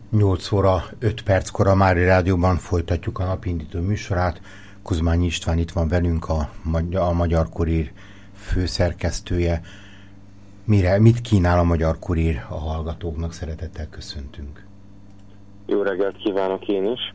8 óra 5 perckor a Márai Rádióban folytatjuk a napindító műsorát. Kuzmányi István itt van velünk, a Magyar Kurír főszerkesztője. Mit kínál a Magyar Kurír a hallgatóknak? Szeretettel köszöntünk. Jó reggelt kívánok én is.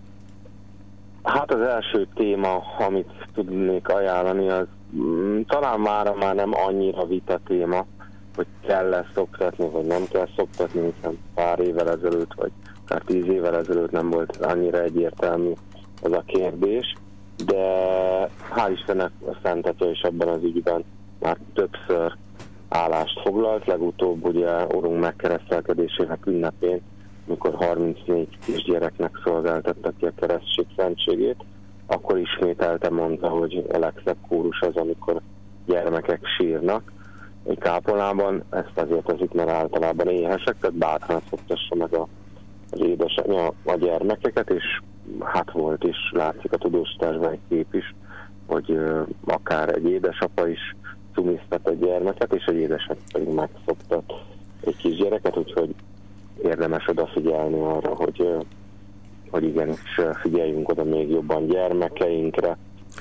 Hát az első téma, amit tudnék ajánlani, az talán már nem annyira vita téma, hogy kell-e szoktatni, vagy nem kell szoktatni, hiszen pár évvel ezelőtt, vagy akár 10 évvel ezelőtt nem volt annyira egyértelmű ez a kérdés, de hál' Istennek a Szent Atya is ebben az ügyben már többször állást foglalt, legutóbb ugye Urunk megkeresztelkedésének ünnepén, amikor 34 kisgyereknek szolgáltatta ki a keresztség szentségét, akkor ismételte mondta, hogy a legszebb kórus az, amikor gyermekek sírnak. Egy kápolnában ezt azért az itt, mert általában éhesek, tehát bátran szoktassa meg az édesanyja a gyermekeket, és hát volt is, látszik a tudósításban egy kép is, hogy akár egy édesapa is cumisztat egy gyermeket, és egy édesanyja pedig megszoktat egy kisgyereket, úgyhogy érdemes odafigyelni arra, hogy igenis figyeljünk oda még jobban gyermekeinkre.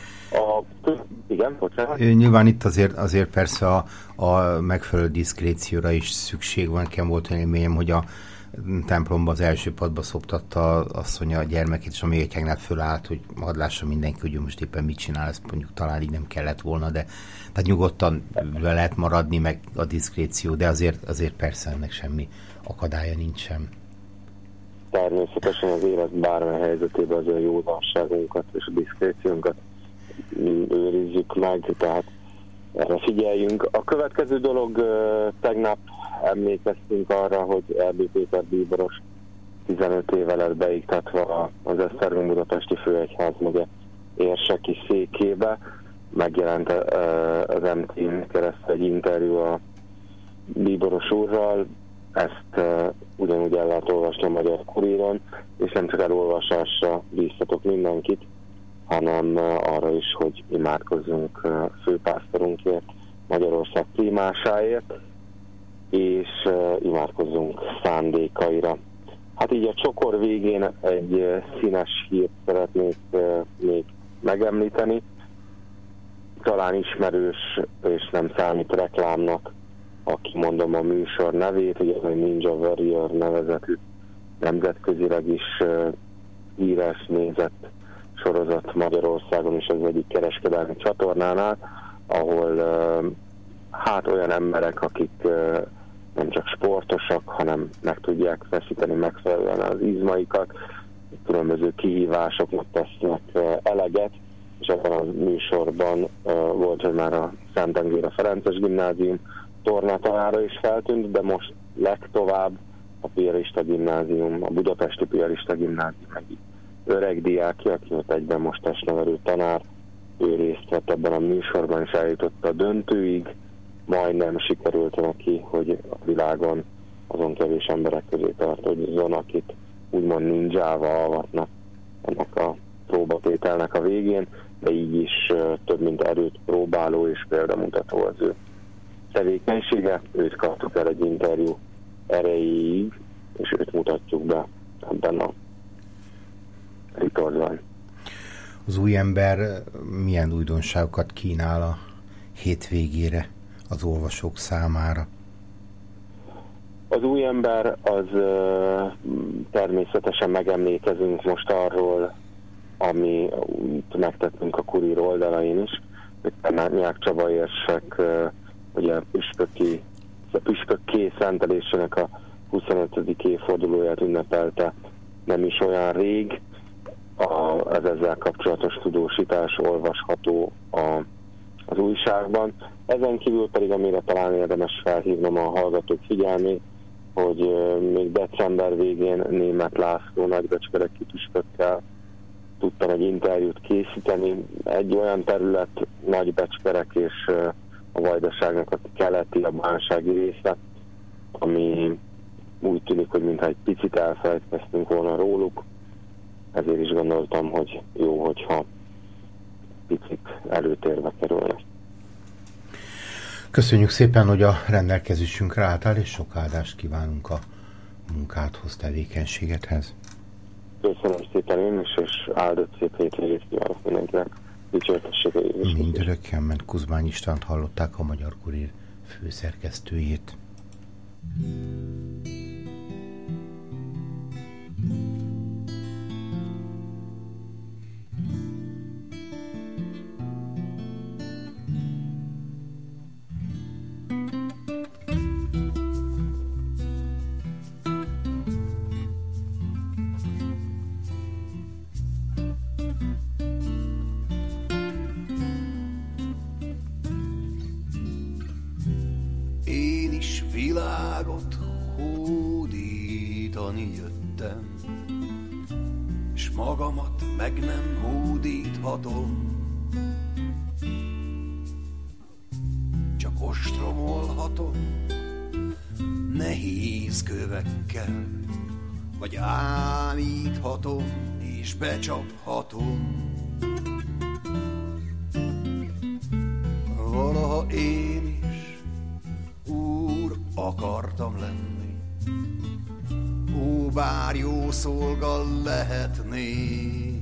Igen, bocsánat. Nyilván itt azért persze a megfelelő diszkrécióra is szükség van. Nekem volt olyan élményem, hogy a templomban az első padba szoptatta asszonya a gyermekét, és a mélyegyhágnál fölállt, hogy hadd lássa mindenki, hogy most éppen mit csinál, ezt mondjuk talán így nem kellett volna, de tehát nyugodtan lehet maradni, meg a diszkréció, de azért persze ennek semmi akadálya nincsen. Természetesen az élet bármely helyzetében az a józanságunkat és a diszkréciónkat őrizzük meg, tehát erre figyeljünk. A következő dolog, tegnap emlékeztünk arra, hogy Erdős Péter bíboros 15 éve lett beiktatva az Esztergom budapesti főegyházmegye érseki székébe. Megjelent az MT-n keresztül egy interjú a bíboros úrral, ezt ugyanúgy el lehet olvasni a Magyar Kuríron, és nem csak elolvasásra bíztatok mindenkit, hanem arra is, hogy imádkozzunk főpásztorunkért, Magyarország primásáért, és imádkozzunk szándékaira. Hát így a csokor végén egy színes hírt szeretnék még megemlíteni. Talán ismerős, és nem számít reklámnak, ha kimondom a műsor nevét, ugye ez a Ninja Warrior nevezetű nemzetközileg is híres, nézett sorozat Magyarországon is az egyik kereskedelmi csatornánál, ahol hát olyan emberek, akik nem csak sportosak, hanem meg tudják feszíteni megfelelően az izmaikat, különböző kihívásoknak tesznek eleget, és ebben a műsorban volt, hogy már a Szentendrére Ferences Gimnázium tornatanára is feltűnt, de most legtovább a piarista gimnázium, a budapesti piarista gimnázium egy öreg diákja, aki ott egyben most testnevelő tanár, ő részt vett ebben a műsorban, és eljutott a döntőig, majdnem sikerült neki, hogy a világon azon kevés emberek közé tartozzon, akit úgymond ninjával avatnak ennek a próbatételnek a végén, de így is több mint erőt próbáló és példamutató az ő tevékenysége. Őt kaptuk el egy interjú erejéig, és őt mutatjuk be ebben a ritorban. Az új ember milyen újdonságokat kínál a hétvégére az olvasók számára? Az új ember az természetesen megemlékezünk most arról, ami megtettünk a Kurír oldalain is, hogy Nyák Csaba érsek ugye a püspökké szentelésének a 25. évfordulóját ünnepelte nem is olyan rég. Az ezzel kapcsolatos tudósítás olvasható az újságban. Ezen kívül pedig, amire talán érdemes felhívnom a hallgatók figyelmét, hogy még december végén Németh László nagybecskereki püspökkel tudtam egy interjút készíteni. Egy olyan terület, Nagybecskerek és a Vajdaságnak a keleti, a bánsági része, ami úgy tűnik, hogy mintha egy picit elfelejtkeztünk volna róluk. Ezért is gondoltam, hogy jó, hogyha picit előtérbe kerülnek. Köszönjük szépen, hogy a rendelkezésünkre álltál, és sok áldást kívánunk a munkádhoz, tevékenységedhez. Köszönöm szépen én is, és áldott szép hétvégét kívánok mindenkinek. Dicsértessége Jézus. Mindörökkel ment Kuzmány Istvánt hallották, a Magyar Kurír főszerkesztőjét. Világot hódítani jöttem, s magamat meg nem hódíthatom. Csak ostromolhatom nehéz kövekkel, vagy ámíthatom és becsaphatom. Valaha én akartam lenni, ó, bár jó szolga lehetnék.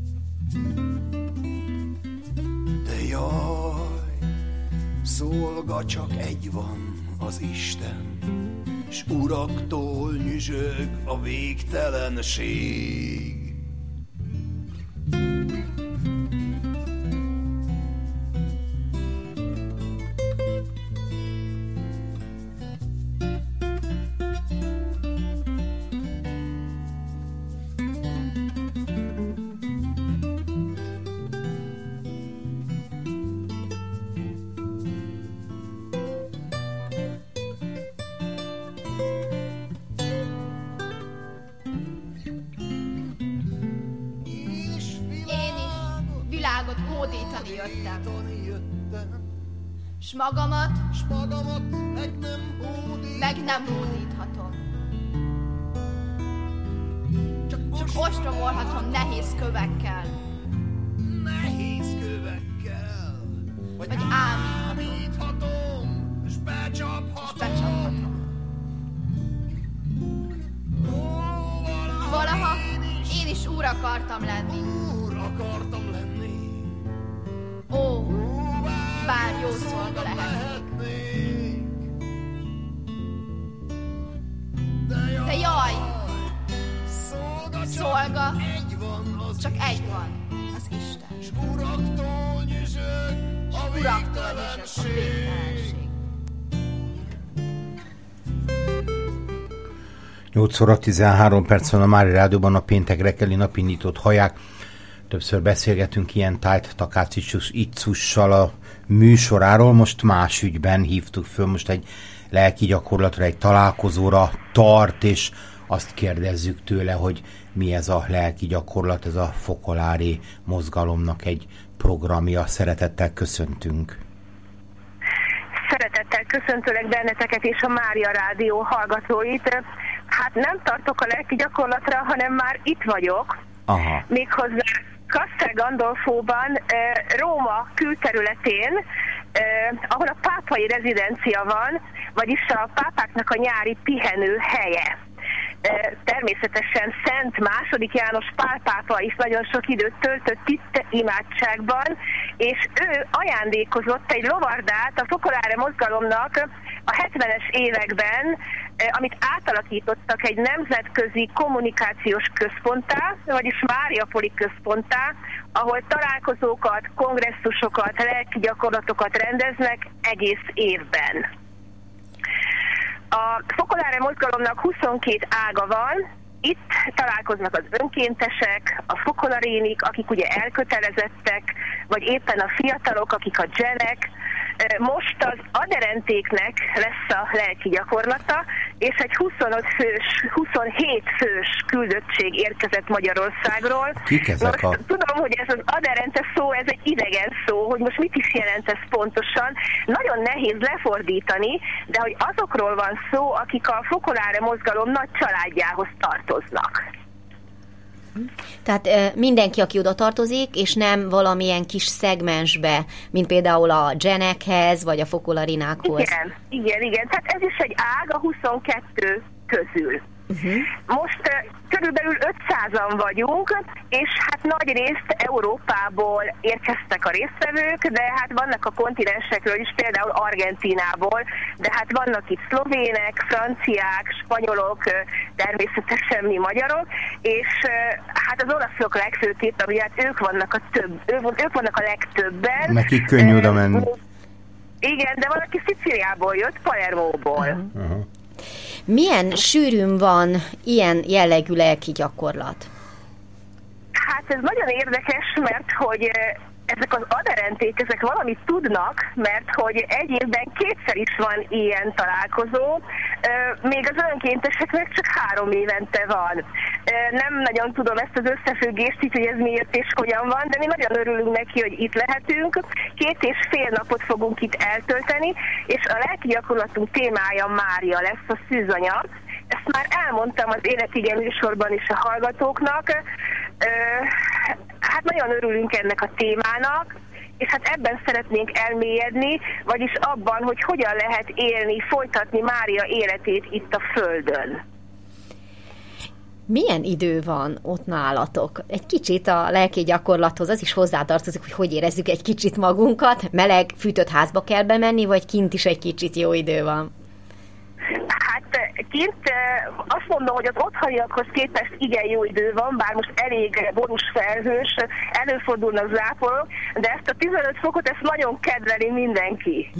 De jaj, szolga csak egy van, az Isten, s uraktól nyüzsög a végtelenség. S magamat meg nem hódíthatom. Csak ostromolhatom nehéz kövekkel. Vagy ámíthatom. És becsaphatom. Valaha én is úr akartam lenni. Ó, bár jó szolga lehetnék. De jaj, szolga csak egy van, az Isten. S uraktól nyüzsög a végtelenség. 8 óra 13 perc van a Mária Rádióban, a péntek reggeli napindított haják. Többször beszélgetünk ilyen Tájt Takács Iccussal a műsoráról, most más ügyben hívtuk föl, most egy lelki gyakorlatra, egy találkozóra tart, és azt kérdezzük tőle, hogy mi ez a lelki gyakorlat, ez a Fokolári mozgalomnak egy programja. Szeretettel köszöntünk. Szeretettel köszöntőleg benneteket és a Mária Rádió hallgatóit. Hát nem tartok a lelki gyakorlatra, hanem már itt vagyok. Aha. Méghozzá Castel Gandolfóban, Róma külterületén, ahol a pápai rezidencia van, vagyis a pápáknak a nyári pihenő helye. Természetesen Szent II. János Pál pápa is nagyon sok időt töltött itt imádságban, és ő ajándékozott egy lovardát a Fokolári mozgalomnak a 70-es években, amit átalakítottak egy nemzetközi kommunikációs központtá, vagyis Máriapoli központtá, ahol találkozókat, kongresszusokat, lelki gyakorlatokat rendeznek egész évben. A Fokolári mozgalomnak 22 ága van, itt találkoznak az önkéntesek, a fokolarinik, akik ugye elkötelezettek, vagy éppen a fiatalok, akik a dzsenek. Most az adherentéknek lesz a lelki gyakorlata, és egy 27 fős küldöttség érkezett Magyarországról. Kik ezek most tudom, hogy ez az adherente szó, ez egy idegen szó, hogy most mit is jelent ez pontosan. Nagyon nehéz lefordítani, de hogy azokról van szó, akik a Fokolári mozgalom nagy családjához tartoznak. Tehát mindenki, aki oda tartozik, és nem valamilyen kis szegmensbe, mint például a dzsenekhez, vagy a fokolarinákhoz. Igen. Tehát ez is egy ág a 22 közül. Most körülbelül 500-an vagyunk, és hát nagy részt Európából érkeztek a résztvevők, de hát vannak a kontinensekről is, például Argentínából, de hát vannak itt szlovének, franciák, spanyolok, természetesen mi magyarok, és hát az olaszok legfőképp, ugye hát ők vannak a legtöbben. Nekik könnyű oda menni. Igen, de valaki Szicíliából jött, Palermóból. Milyen sűrűn van ilyen jellegű lelki gyakorlat? Hát ez nagyon érdekes, mert hogy ezek az aderenték, ezek valamit tudnak, mert hogy egy évben kétszer is van ilyen találkozó, még az önkénteseknek csak 3 évente van. Nem nagyon tudom ezt az összefüggést, így, hogy ez miért és hogyan van, de mi nagyon örülünk neki, hogy itt lehetünk. 2,5 napot fogunk itt eltölteni, és a lelki gyakorlatunk témája Mária lesz, a szűzanya. Ezt már elmondtam az Életige műsorban is a hallgatóknak. Hát nagyon örülünk ennek a témának, és hát ebben szeretnénk elmélyedni, vagyis abban, hogy hogyan lehet élni, folytatni Mária életét itt a Földön. Milyen idő van ott nálatok? Egy kicsit a lelki gyakorlathoz az is hozzátartozik, hogy érezzük egy kicsit magunkat, meleg, fűtött házba kell bemenni, vagy kint is egy kicsit jó idő van? Hát kint azt mondom, hogy az otthoniakhoz képest igen jó idő van, bár most elég borús felhős, előfordulnak záporok, de ezt a 15 fokot ezt nagyon kedveli mindenki.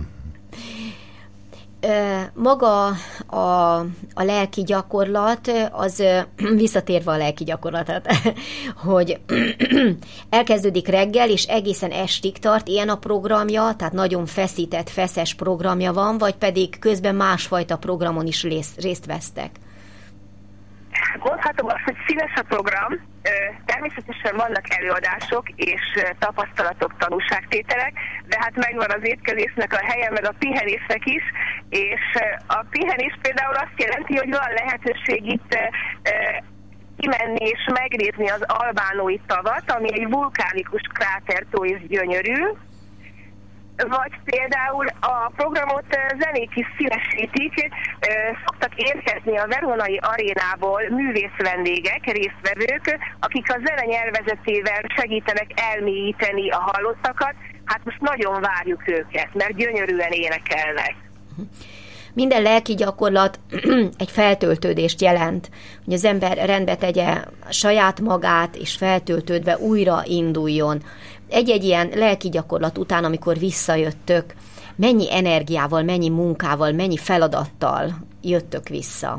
Maga a lelki gyakorlat, az visszatérve a lelki gyakorlatot, hogy elkezdődik reggel, és egészen estig tart, ilyen a programja, tehát nagyon feszített, feszes programja van, vagy pedig közben másfajta programon is részt vesztek? Mondhatom azt, hogy színes a program, természetesen vannak előadások és tapasztalatok, tanúságtételek, de hát megvan az étkezésnek a helye, meg a pihenésnek is, és a pihenés például azt jelenti, hogy van lehetőség itt kimenni és megnézni az albánói tavat, ami egy vulkánikus krátertó és gyönyörű, vagy például a programot zenék is színesítik, szoktak érkezni a Veronai arénából művész vendégek, résztvevők, akik a zene nyelvezetével segítenek elmélyíteni a hallottakat. Hát most nagyon várjuk őket, mert gyönyörűen énekelnek. Minden lelki gyakorlat egy feltöltődést jelent, hogy az ember rendbe tegye saját magát, és feltöltődve újra induljon. Egy-egy ilyen lelki gyakorlat után, amikor visszajöttök, mennyi energiával, mennyi munkával, mennyi feladattal jöttök vissza?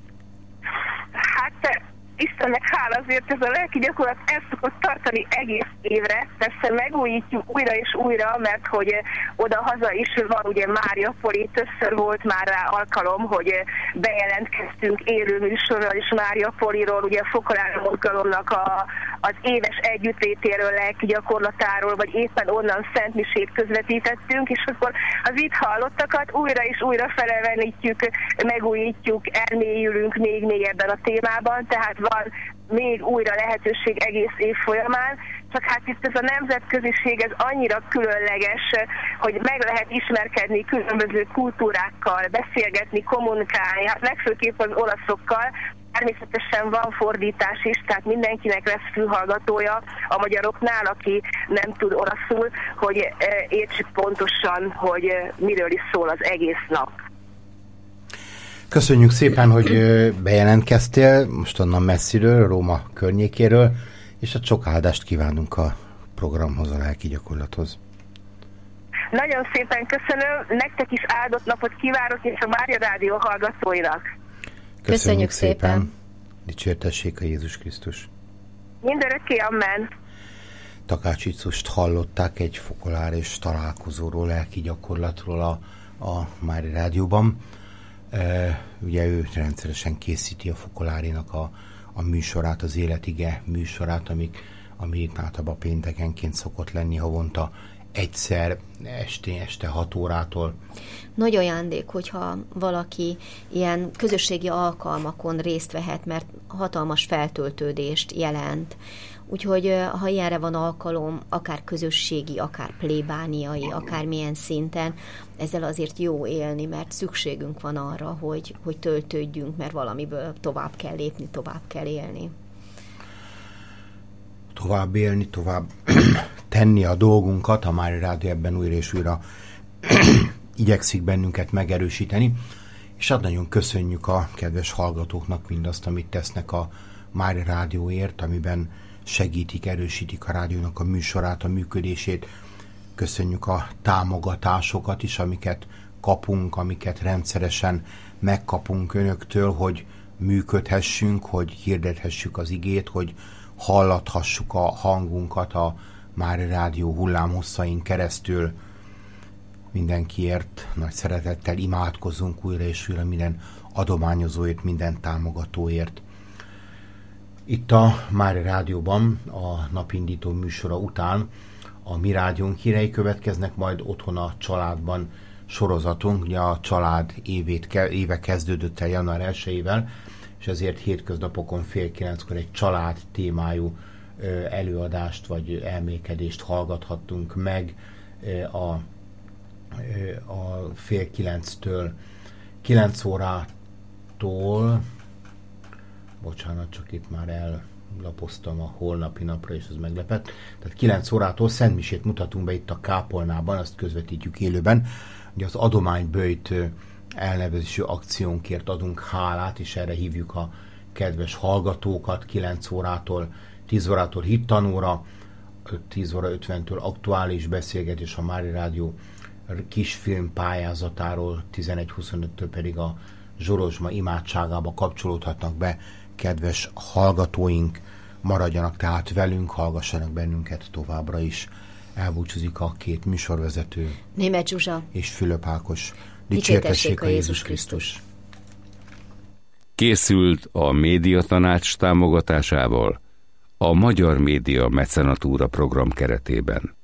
Hát Istennek hála, azért ez a lelki gyakorlat el szokott tartani egész évre, persze megújítjuk újra és újra, mert hogy oda-haza is van ugye Mária Poli, többször volt már rá alkalom, hogy bejelentkeztünk élő műsorral is Mária Poliról, ugye a Fokolári mozgalomnak az éves együttlétéről, lelki gyakorlatáról, vagy éppen onnan szentmisét közvetítettünk, és akkor az itt hallottakat újra és újra felevenítjük, megújítjuk, elmélyülünk még mélyebben a témában, tehát van még újra lehetőség egész év folyamán, csak hát itt ez a nemzetköziség, ez annyira különleges, hogy meg lehet ismerkedni különböző kultúrákkal, beszélgetni, kommunikálni, hát legfőképp az olaszokkal. Természetesen van fordítás is, tehát mindenkinek lesz fülhallgatója a magyaroknál, aki nem tud olaszul, hogy értsük pontosan, hogy miről is szól az egész nap. Köszönjük szépen, hogy bejelentkeztél, most onnan messziről, Róma környékéről, és hát sok áldást kívánunk a programhoz, a lelki gyakorlathoz. Nagyon szépen köszönöm, nektek is áldott napot kívánok, és a Mária Rádió hallgatóinak. Köszönjük szépen. Dicsértessék a Jézus Krisztus. Mindörökké, amen. Takács Icust hallották egy fokolár és találkozóról, lelki gyakorlatról a Mária Rádióban. Ugye ő rendszeresen készíti a Fokolárinak a műsorát, az Életige műsorát, ami általában péntekenként szokott lenni havonta egyszer este 6 órától. Nagy ajándék, hogyha valaki ilyen közösségi alkalmakon részt vehet, mert hatalmas feltöltődést jelent. Úgyhogy ha ilyenre van alkalom, akár közösségi, akár plébániai, akár milyen szinten, ezzel azért jó élni, mert szükségünk van arra, hogy töltődjünk, mert valamiből tovább kell lépni, tovább kell élni. Tovább élni, tovább tenni a dolgunkat, a Mária Rádió ebben újra és újra igyekszik bennünket megerősíteni, és hát nagyon köszönjük a kedves hallgatóknak mindazt, amit tesznek a Mária Rádióért, amiben segítik, erősítik a rádiónak a műsorát, a működését. Köszönjük a támogatásokat is, amiket kapunk, amiket rendszeresen megkapunk önöktől, hogy működhessünk, hogy hirdethessük az igét, hogy hallathassuk a hangunkat a Mária Rádió hullámhosszain keresztül. Mindenkiért nagy szeretettel imádkozunk újra és újra, minden adományozóért, minden támogatóért. Itt a Mária Rádióban a napindító műsora után a Mi Rádiónk hírei következnek, majd Otthon a családban sorozatunk. Ugye a család éve kezdődött el január 1-ével, és ezért hétköznapokon 8:30 egy család témájú előadást vagy elmékedést hallgathattunk meg a 8:30-től 9 órától, bocsánat, csak itt már ellapoztam a holnapi napra, és ez meglepett. Tehát 9 órától szentmisét mutatunk be itt a Kápolnában, azt közvetítjük élőben. Ugye az adományböjt elnevezésű akciónkért adunk hálát, és erre hívjuk a kedves hallgatókat. 9 órától 10 órától hittanóra, 10 óra 50-től aktuális beszélgetés a Mária Rádió kisfilm pályázatáról, 11:25-től pedig a Zsorozsma imádságába kapcsolódhatnak be kedves hallgatóink. Maradjanak tehát velünk, hallgassanak bennünket továbbra is. Elbúcsúzik a két műsorvezető, Németh Zsuzsa és Fülöp Ákos. Dicsértessék a Jézus Krisztus! Készült a Médiatanács támogatásával a Magyar Média Mecenatúra program keretében.